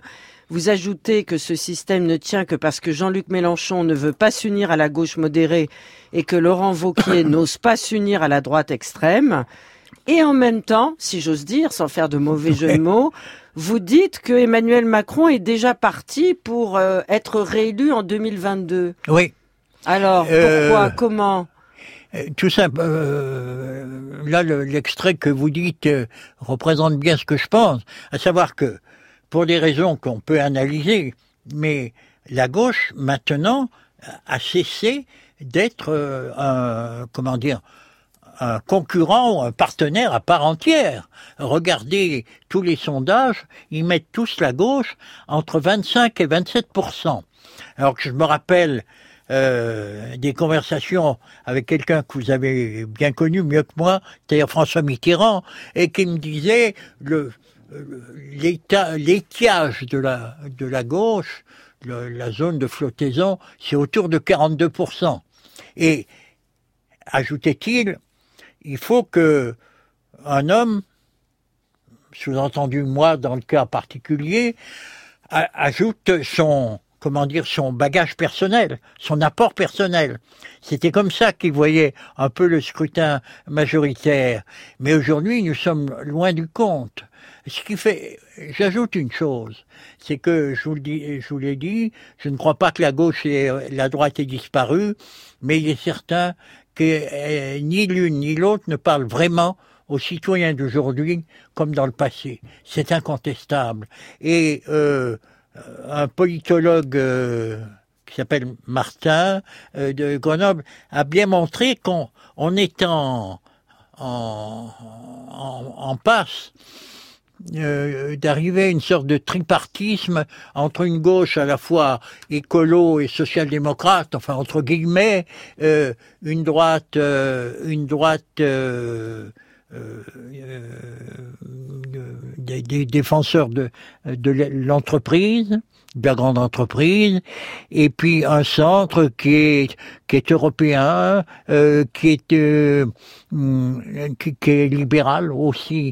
Vous ajoutez que ce système ne tient que parce que Jean-Luc Mélenchon ne veut pas s'unir à la gauche modérée et que Laurent Wauquiez n'ose pas s'unir à la droite extrême. Et en même temps, si j'ose dire, sans faire de mauvais jeu de mots, vous dites que Emmanuel Macron est déjà parti pour euh, être réélu en deux mille vingt-deux. Oui. Alors, pourquoi, euh... comment ? Tout ça, euh, là, le, l'extrait que vous dites euh, représente bien ce que je pense, à savoir que, pour des raisons qu'on peut analyser, mais la gauche, maintenant, a cessé d'être euh, un, comment dire, un concurrent ou un partenaire à part entière. Regardez tous les sondages, ils mettent tous la gauche entre vingt-cinq et vingt-sept pour cent. Alors que je me rappelle Euh, des conversations avec quelqu'un que vous avez bien connu mieux que moi, c'est-à-dire François Mitterrand, et qui me disait le, l'état, l'étiage de la, de la gauche, le, la zone de flottaison, c'est autour de quarante-deux pour cent. Et, ajoutait-il, il faut que un homme, sous-entendu moi dans le cas particulier, a, ajoute son comment dire, son bagage personnel, son apport personnel. C'était comme ça qu'ils voyaient un peu le scrutin majoritaire. Mais aujourd'hui, nous sommes loin du compte. Ce qui fait, j'ajoute une chose, c'est que, je vous le dis, je vous l'ai dit, je ne crois pas que la gauche et la droite aient disparu, mais il est certain que eh, ni l'une ni l'autre ne parlent vraiment aux citoyens d'aujourd'hui comme dans le passé. C'est incontestable. Et, euh, un politologue euh, qui s'appelle Martin euh, de Grenoble a bien montré qu'on on est en, en, en, en passe euh, d'arriver à une sorte de tripartisme entre une gauche à la fois écolo et social-démocrate, enfin entre guillemets, euh, une droite, euh, une droite euh, Euh, euh, des, des défenseurs de, de l'entreprise, de la grande entreprise, et puis un centre qui est qui est européen, euh, qui est euh, qui, qui est libéral aussi,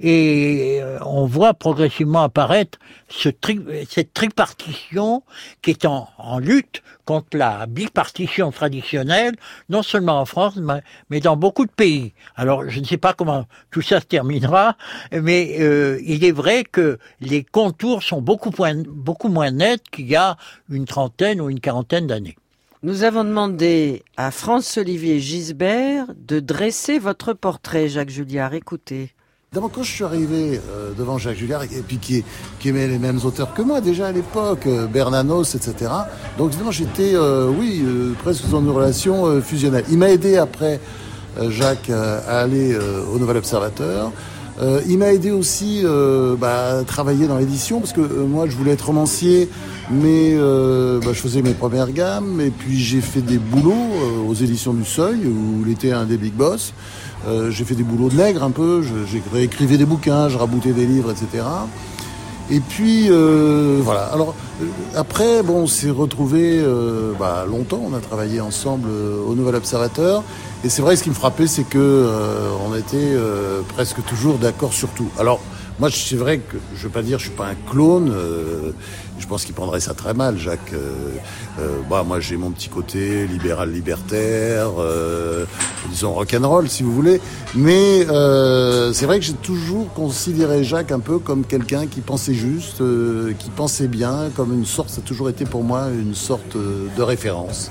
et on voit progressivement apparaître ce tri, cette tripartition qui est en, en lutte contre la bipartition traditionnelle, non seulement en France, mais, mais dans beaucoup de pays. Alors, je ne sais pas comment tout ça se terminera, mais euh, il est vrai que les contours sont beaucoup, point, beaucoup moins nets qu'il y a une trentaine ou une quarantaine d'années. Nous avons demandé à Franz-Olivier Gisbert de dresser votre portrait, Jacques Julliard. Écoutez. D'abord, quand je suis arrivé euh, devant Jacques Julliard, et puis qui, qui aimait les mêmes auteurs que moi déjà à l'époque, euh, Bernanos, et cetera. Donc évidemment, j'étais, euh, oui, euh, presque dans une relation euh, fusionnelle. Il m'a aidé après, euh, Jacques, euh, à aller euh, au Nouvel Observateur. Euh, il m'a aidé aussi euh, bah, à travailler dans l'édition, parce que euh, moi, je voulais être romancier, mais euh, bah, je faisais mes premières gammes, et puis j'ai fait des boulots euh, aux éditions du Seuil, où il était un des big boss. Euh, j'ai fait des boulots de nègre un peu, je, j'ai réécrivé des bouquins, je raboutais des livres, et cetera. Et puis, euh, voilà. Alors, euh, après, bon, on s'est retrouvés euh, bah, longtemps, on a travaillé ensemble euh, au Nouvel Observateur. Et c'est vrai, ce qui me frappait, c'est que euh, on était euh, presque toujours d'accord sur tout. Alors, moi, c'est vrai que, je veux pas dire, je suis pas un clone. Euh, je pense qu'il prendrait ça très mal, Jacques. Euh, euh, bah, moi, j'ai mon petit côté libéral-libertaire, euh, disons rock'n'roll, si vous voulez. Mais euh, c'est vrai que j'ai toujours considéré Jacques un peu comme quelqu'un qui pensait juste, euh, qui pensait bien, comme une sorte. Ça a toujours été pour moi une sorte de référence.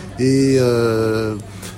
Et euh,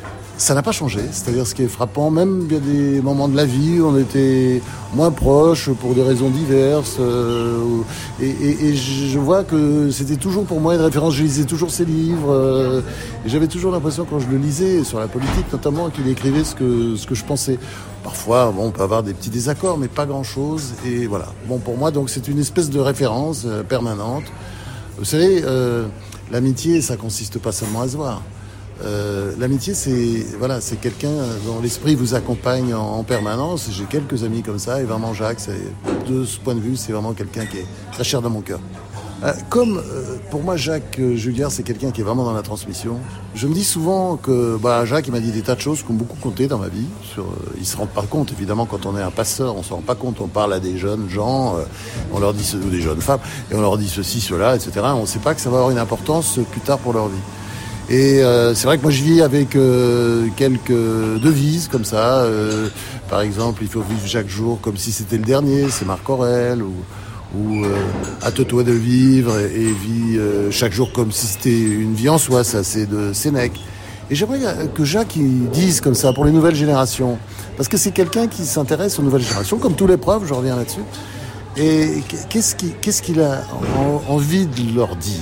ça n'a pas changé, c'est-à-dire ce qui est frappant, même il y a des moments de la vie où on était moins proches pour des raisons diverses, euh, et, et, et je vois que c'était toujours pour moi une référence, je lisais toujours ses livres, euh, et j'avais toujours l'impression quand je le lisais, sur la politique notamment, qu'il écrivait ce que, ce que je pensais. Parfois, bon, on peut avoir des petits désaccords, mais pas grand-chose, et voilà. Bon, pour moi, donc, c'est une espèce de référence euh, permanente. Vous savez, euh, l'amitié, ça consiste pas seulement à se voir. Euh, l'amitié, c'est voilà, c'est quelqu'un dont l'esprit vous accompagne en, en permanence. J'ai quelques amis comme ça, et vraiment Jacques, c'est, de ce point de vue, c'est vraiment quelqu'un qui est très cher dans mon cœur. Euh, comme euh, pour moi Jacques euh, Julliard c'est quelqu'un qui est vraiment dans la transmission. Je me dis souvent que bah, Jacques il m'a dit des tas de choses qui ont beaucoup compté dans ma vie. Sur, euh, ils se rendent pas compte évidemment quand on est un pasteur, on se rend pas compte. On parle à des jeunes gens, euh, on leur dit ce, ou des jeunes femmes et on leur dit ceci, cela, et cetera. On sait pas que ça va avoir une importance plus tard pour leur vie. Et euh, c'est vrai que moi je vis avec euh, quelques devises comme ça. Euh, par exemple, il faut vivre chaque jour comme si c'était le dernier, c'est Marc Aurèle, ou, ou euh, hâte-toi de vivre et, et vis euh, chaque jour comme si c'était une vie en soi, ça c'est de Sénèque. Et j'aimerais que Jacques il dise comme ça pour les nouvelles générations, parce que c'est quelqu'un qui s'intéresse aux nouvelles générations, comme tous les profs, je reviens là-dessus. Et qu'est-ce qu'il, qu'est-ce qu'il a en, envie de leur dire ?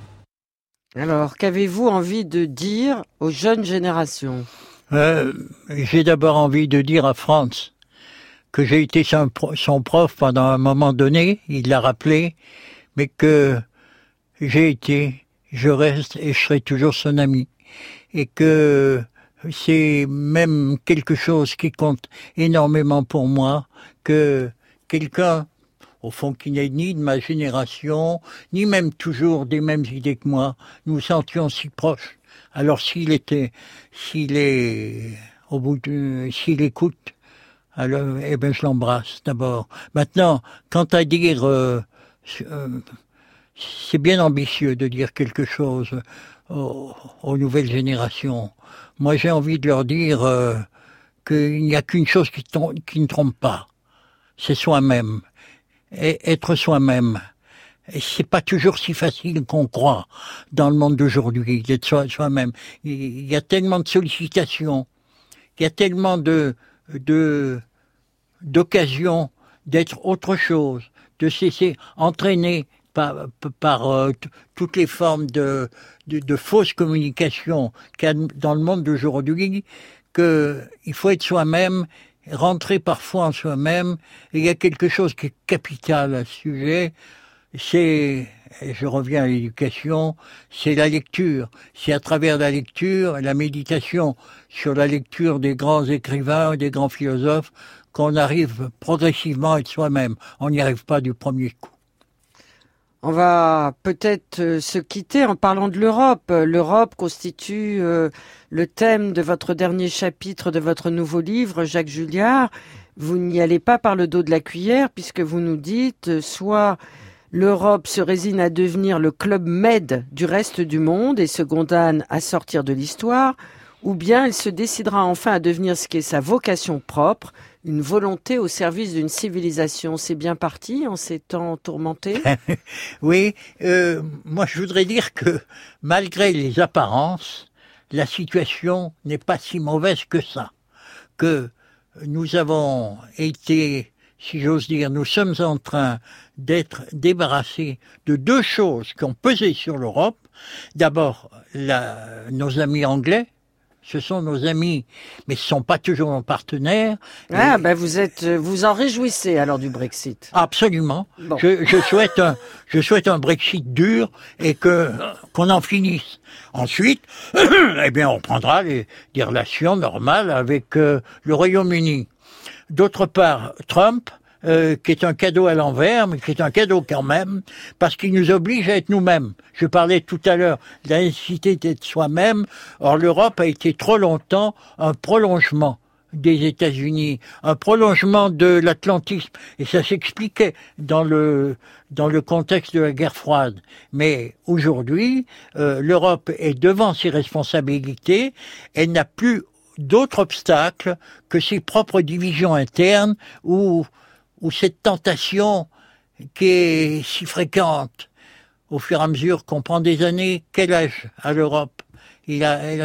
Alors, qu'avez-vous envie de dire aux jeunes générations ? euh, J'ai d'abord envie de dire à Franz que j'ai été son, son prof pendant un moment donné, il l'a rappelé, mais que j'ai été, je reste et je serai toujours son ami. Et que c'est même quelque chose qui compte énormément pour moi, que quelqu'un, au fond, qui n'est ni de ma génération, ni même toujours des mêmes idées que moi, nous sentions si proches. Alors s'il était, s'il est, au bout de, s'il écoute, alors, eh ben, je l'embrasse d'abord. Maintenant, quant à dire, euh, euh, c'est bien ambitieux de dire quelque chose aux, aux nouvelles générations. Moi, j'ai envie de leur dire euh, qu'il n'y a qu'une chose qui, qui ne trompe pas, c'est soi-même. Et être soi-même. Et c'est pas toujours si facile qu'on croit dans le monde d'aujourd'hui, d'être soi, soi-même. Il y a tellement de sollicitations, il y a tellement de, de, d'occasions d'être autre chose, de cesser, entraîner par, par euh, t- toutes les formes de, de, de fausses communications qu'il y a dans le monde d'aujourd'hui, que il faut être soi-même, rentrer parfois en soi-même. Et il y a quelque chose qui est capital à ce sujet, c'est, et je reviens à l'éducation, c'est la lecture. C'est à travers la lecture, la méditation sur la lecture des grands écrivains, des grands philosophes, qu'on arrive progressivement à être soi-même. On n'y arrive pas du premier coup. On va peut-être euh, se quitter en parlant de l'Europe. L'Europe constitue euh, le thème de votre dernier chapitre de votre nouveau livre, Jacques Julliard. Vous n'y allez pas par le dos de la cuillère, puisque vous nous dites euh, soit l'Europe se résigne à devenir le club med du reste du monde et se condamne à sortir de l'histoire, ou bien elle se décidera enfin à devenir ce qui est sa vocation propre, une volonté au service d'une civilisation. C'est bien parti en ces temps tourmentés ? Oui, euh, moi je voudrais dire que malgré les apparences, la situation n'est pas si mauvaise que ça. Que nous avons été, si j'ose dire, nous sommes en train d'être débarrassés de deux choses qui ont pesé sur l'Europe. D'abord, la, nos amis anglais. Ce sont nos amis, mais ce ne sont pas toujours nos partenaires. Ah, et... ben vous êtes, vous en réjouissez alors du Brexit. Absolument. Bon. Je, je souhaite un, je souhaite un Brexit dur et que qu'on en finisse. Ensuite, eh bien, on reprendra les, des relations normales avec euh, le Royaume-Uni. D'autre part, Trump, euh, qui est un cadeau à l'envers, mais qui est un cadeau quand même, parce qu'il nous oblige à être nous-mêmes. Je parlais tout à l'heure de la nécessité d'être soi-même. Or, l'Europe a été trop longtemps un prolongement des États-Unis, un prolongement de l'atlantisme, et ça s'expliquait dans le dans le contexte de la guerre froide. Mais aujourd'hui, euh, l'Europe est devant ses responsabilités, elle n'a plus d'autre obstacle que ses propres divisions internes ou ou cette tentation qui est si fréquente au fur et à mesure qu'on prend des années. Quel âge a l'Europe ? Il a, elle, a,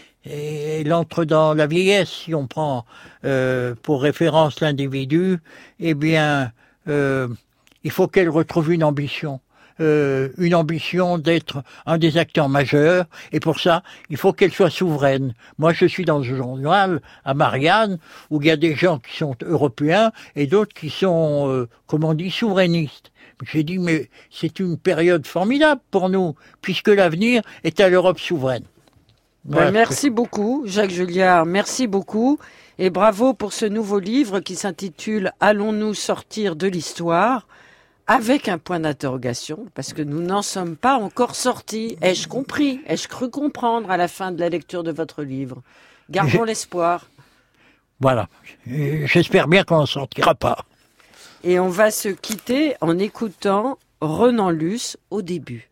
elle entre dans la vieillesse, si on prend euh, pour référence l'individu. Eh bien, euh, il faut qu'elle retrouve une ambition. Euh, une ambition d'être un des acteurs majeurs, et pour ça, il faut qu'elle soit souveraine. Moi, je suis dans un journal à Marianne, où il y a des gens qui sont européens, et d'autres qui sont, euh, comme on dit, souverainistes. J'ai dit, mais c'est une période formidable pour nous, puisque l'avenir est à l'Europe souveraine. Voilà. Ben, merci beaucoup, Jacques Julliard, merci beaucoup, et bravo pour ce nouveau livre qui s'intitule « Allons-nous sortir de l'histoire ?» avec un point d'interrogation, parce que nous n'en sommes pas encore sortis. Ai-je compris? Ai-je cru comprendre à la fin de la lecture de votre livre? Gardons Je... l'espoir. Voilà. J'espère bien qu'on n'en sortira pas. Et on va se quitter en écoutant Renan Luce au début.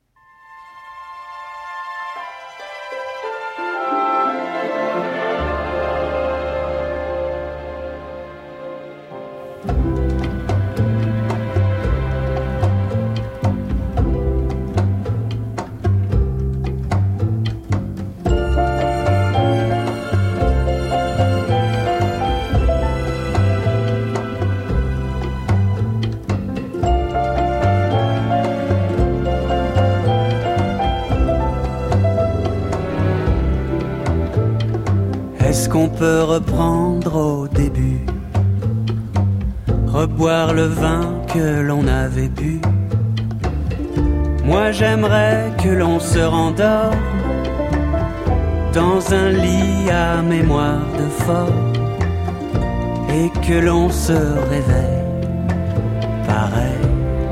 Est-ce qu'on peut reprendre au début, reboire le vin que l'on avait bu? Moi j'aimerais que l'on se rendorme dans un lit à mémoire de fort, et que l'on se réveille pareil.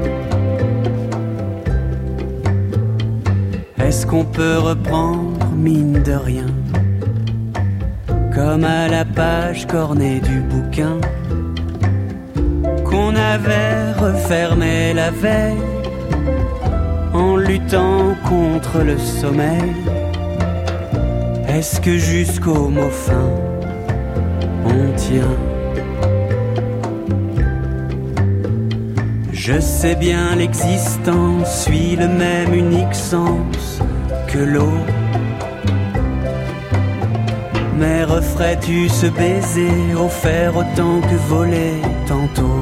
Est-ce qu'on peut reprendre mine de rien, comme à la page cornée du bouquin qu'on avait refermé la veille en luttant contre le sommeil? Est-ce que jusqu'au mot fin on tient? Je sais bien l'existence suit le même unique sens que l'eau. Mais referais-tu ce baiser offert autant que volé tantôt?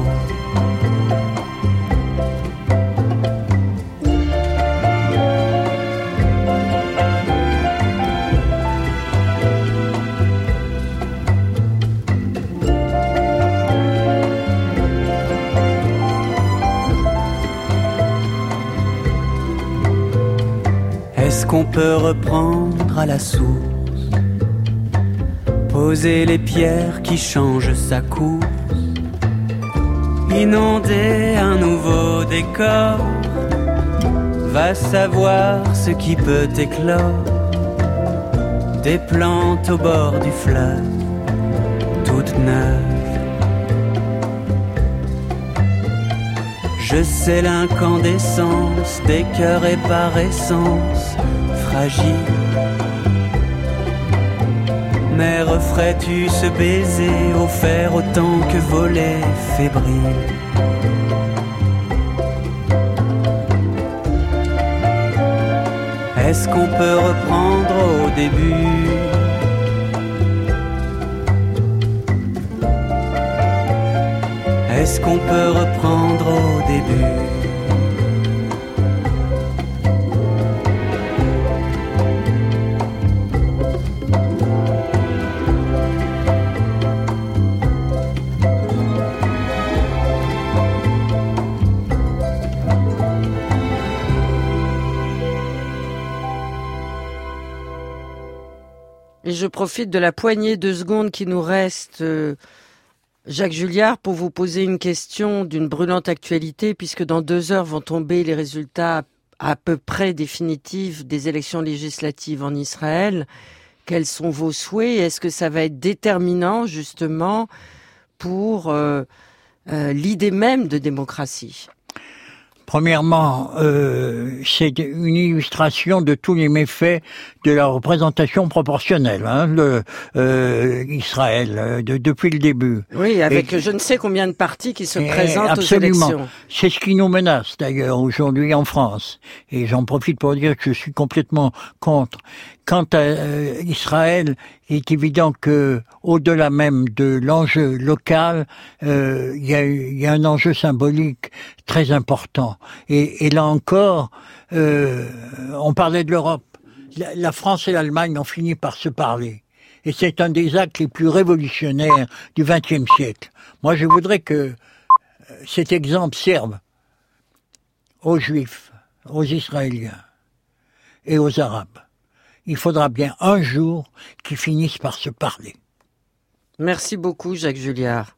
Est-ce qu'on peut reprendre à la source, poser les pierres qui changent sa course, inonder un nouveau décor? Va savoir ce qui peut éclore, des plantes au bord du fleuve, toutes neuves. Je sais l'incandescence des cœurs et par essence fragiles. Mais referais-tu ce baiser offert autant que volé fébrile? Est-ce qu'on peut reprendre au début, est-ce qu'on peut reprendre au début? Et je profite de la poignée de secondes qui nous reste, euh, Jacques Julliard, pour vous poser une question d'une brûlante actualité, puisque dans deux heures vont tomber les résultats à peu près définitifs des élections législatives en Israël. Quels sont vos souhaits? Est-ce que ça va être déterminant, justement, pour euh, euh, l'idée même de démocratie? Premièrement, euh, c'est une illustration de tous les méfaits de la représentation proportionnelle, hein, le, euh, Israël, de, depuis le début. Oui, avec et, je ne sais combien de partis qui se présentent absolument. aux élections. C'est ce qui nous menace d'ailleurs aujourd'hui en France. Et j'en profite pour dire que je suis complètement contre. Quant à euh, Israël, il est évident que, au-delà même de l'enjeu local, euh, il y a, il y a un enjeu symbolique très important. Et, et là encore, euh, on parlait de l'Europe. La, la France et l'Allemagne ont fini par se parler. Et c'est un des actes les plus révolutionnaires du vingtième siècle. Moi, je voudrais que cet exemple serve aux Juifs, aux Israéliens et aux Arabes. Il faudra bien un jour qu'ils finissent par se parler. Merci beaucoup, Jacques Julliard.